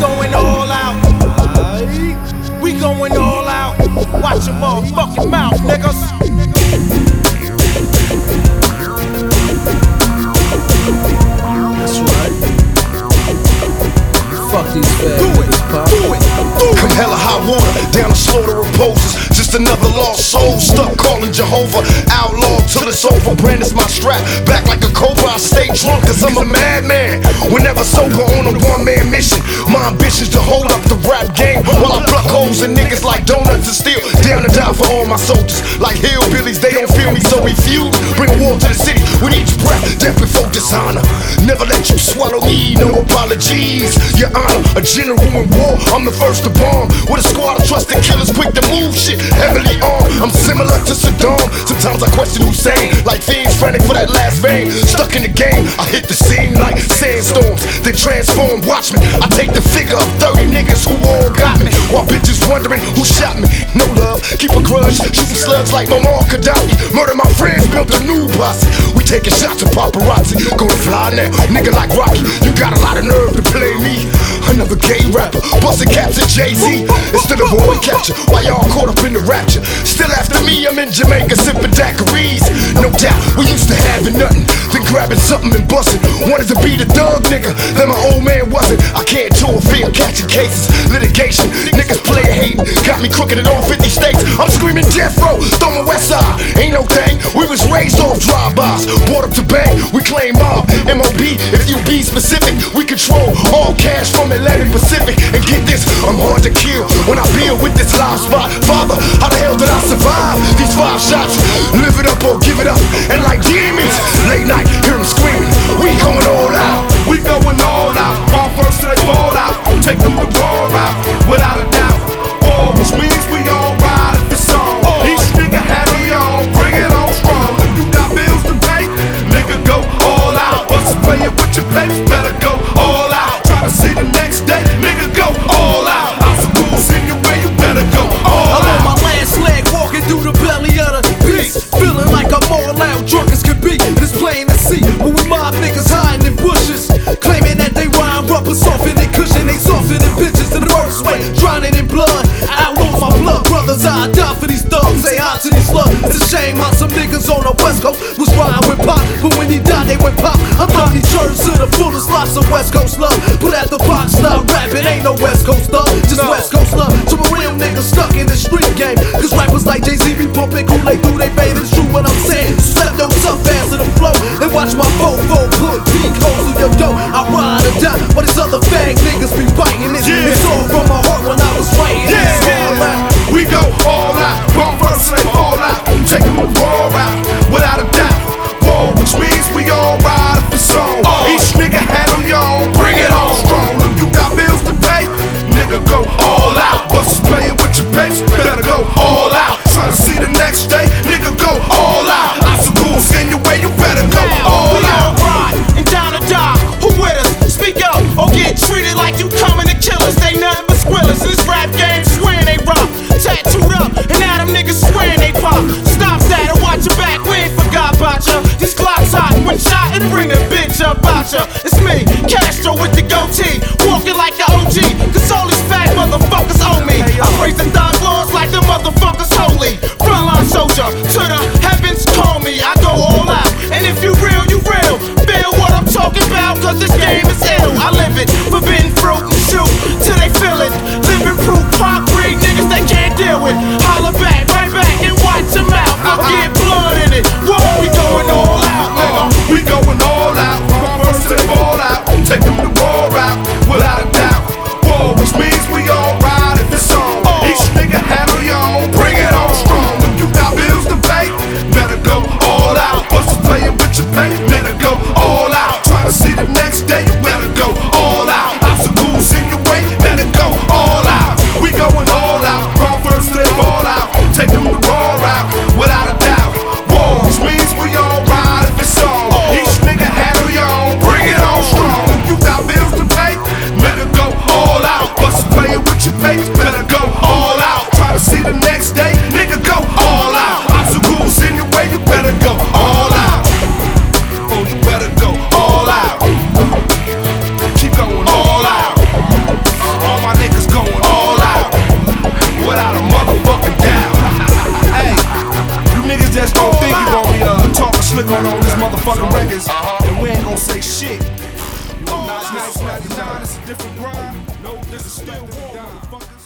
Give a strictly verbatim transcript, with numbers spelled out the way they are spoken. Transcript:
going all out. We going all out. Watch your motherfucking mouth, niggas. That's right. Fuck these fat Do it, niggas, do it, do it. Come hella hot water, down the slaughter of poses. Just another lost soul, stuck calling Jehovah. Outlaw till it's over, brandish my strap. Back like a cobra, I stay drunk cause I'm a madman. Whenever sober on a one-man mission. My ambition's to hold up the rap game while I pluck holes in niggas like donuts and steel. Down to die for all my soldiers. Like hillbillies, they don't feel me, so refuse. Bring a war to the city with each breath, death before dishonor. Never let you swallow me, no apologies. Your honor, a general in war, I'm the first to bomb. With a squad of trusted killers quick to move shit, heavily armed. I'm similar to Saddam, sometimes I question Hussein. Like fiends frantic for that last vein. Stuck in the game, I hit the scene like sandstorms, then transform. Watch me, I take the figure of thirty niggas who all got me, while bitches wondering who shot me. No love, keep a grudge, shooting slugs like Muammar Gaddafi. Murder my friends, built a new posse. We taking shots at paparazzi, gonna fly now, nigga like Rocky. You got a lot of nerve to play me. Another gay rapper, busting caps at Jay-Z instead of boy capture. Why y'all caught up in the rapture? Still after me, I'm in Jamaica sipping daiquiris. No doubt, we used to having nothing, then grabbing something and busting. Wanted to be the thug nigga, then my old man wasn't. I can't tour field, catching cases, litigation. Niggas player hating, got me crooked in all fifty states. I'm screaming death row, throwing west side. Ain't no thing, we was raised off drive-bys. Brought up to bang, we claim mob. M O B, if you be specific, we control all cash from Atlantic Pacific. And get this, I'm hard to kill when I build with this live spot. Father, how the hell did I survive these five shots? Live it up or give it up. And like demons, late night, hear them screaming. We going all out. We going all out. All first till they fall out. Take them to war out, without a doubt. War, which means we all ride if it's on. Each nigga have it on, bring it on strong. If you got bills to pay, nigga go all out. Once you pay it with your papers, better go all out. Try to see the next day, nigga go all out. I'm so cool, sing your way, you better go all I'm out. on my last leg, walking through the belly of the beast, feeling like I'm all out, drunk as could be. It's plain to see, when we mob niggas hiding in bushes, claiming that they rhyme rubber, soften and cushion. They soften in bitches in the worst way, drowning in blood. Outlaws my blood brothers, I die for these thugs. Say hi to these slugs. It's a shame how some niggas on the west coast was riding with pop, but when he died they went pop. I'm on these jerks to the fullest, lots of west coast love. But at the box, not rapping, ain't no west coast love, just west coast love. To a real nigga stuck in the street game, cause rappers like Jay-Z be pumping Kool-Aid through they veins. It's true what I'm saying. Step those up fast to the flow and watch my Fofo put peak holes in your dough. I ride or die, but these other fag niggas be biting it. Yeah. It's all from my heart when I was writing. Yeah, It's all out. we go all out. Bomb first till they fall out. Take them to war out, without a doubt. War, which means we all ride if it's on. Each nigga have them on, bring it on strong. If you got bills to pay, nigga go all out. Bust play it with your papers, better go all out. Try to see the next day, nigga go all out. I'm so cool, send your way, you better go all out. Ride and down to die. Who with us? Speak up or get treated like you coming to kill us. They nothing but squillers. This rap game swearing they rock. Tattooed up and now them niggas swearing they pop. Stop that and watch your back. We ain't forgot about ya. These clocks hot. When shot and bring a bitch up out ya. It's me, Castro with the goatee. Walking like the O G. Cause all these fat motherfuckers owe me. I praise the thug laws like the motherfuckers holy. Frontline soldier to the heavens call me. I go all out. And if you real, you real. Feel what I'm talking about, cause this game is ill. I live it, forbidden fruit and shoot till they feel it. Living proof, pop breed niggas they can't deal with. Holla back, right back, and watch your mouth. I'll get blood in it. Whoa, we going all out, nigga. We going all out. Bomb first till they fall out. Take them to war out, without a doubt. War, which means we all ride if it's on. Each nigga handle your own, bring it on strong. If you got bills to pay, better go all out. What's the play with your pay? Better go all out. Try to see the next day, you better go all out. I'm so cool, sing your way, better go all out. We going all out. Bomb first till they fall out. Stripes ninety-nine, it's a different grind. No, this is still war, motherfuckers.